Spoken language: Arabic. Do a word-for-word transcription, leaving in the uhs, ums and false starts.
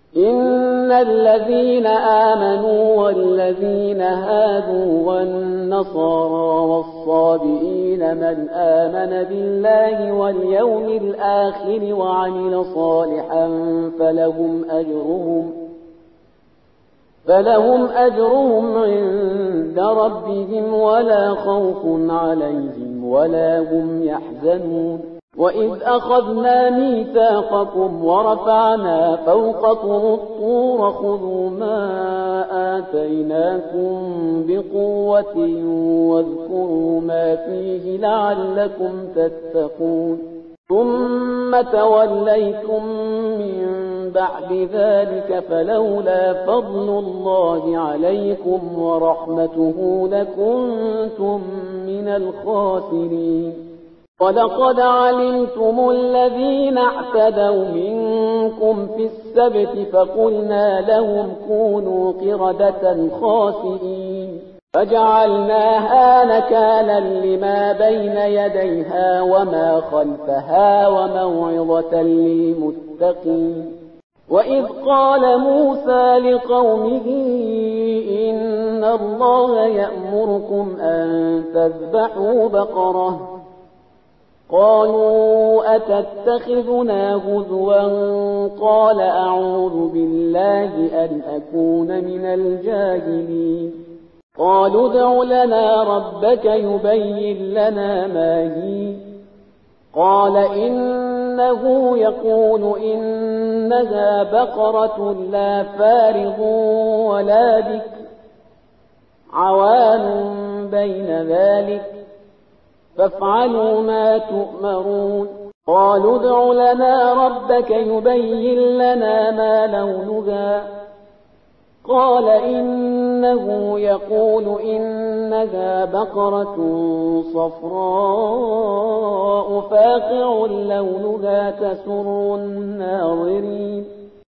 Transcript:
إن الذين آمنوا والذين هادوا والنصارى والصابئين من آمن بالله واليوم الآخر وعمل صالحا فلهم أجرهم فلهم أجرهم عند ربهم ولا خوف عليهم ولا هم يحزنون. وإذ أخذنا ميثاقكم ورفعنا فوقكم الطور خذوا ما آتيناكم بقوة واذكروا ما فيه لعلكم تتقون. ثم توليتم من بعد ذلك فلولا فضل الله عليكم ورحمته لكنتم من الخاسرين. ولقد علمتم الذين اعتدوا منكم في السبت فقلنا لهم كونوا قردة خاسئين فجعلناها نكالا لما بين يديها وما خلفها وموعظة للمتقين. وإذ قال موسى لقومه إن الله يأمركم أن تذبحوا بقرة قالوا أتتخذنا هزوا قال أعوذ بالله أن أكون من الجاهلين. قالوا ادع لنا ربك يبين لنا ما هي قال إنه يقول إنها بقرة لا فارض ولا بكر عوان بين ذلك فافعلوا ما تؤمرون. قالوا ادع لنا ربك يبين لنا ما لونها قال إنه يقول إنها بقرة صفراء فاقع لونها تسر الناظرين.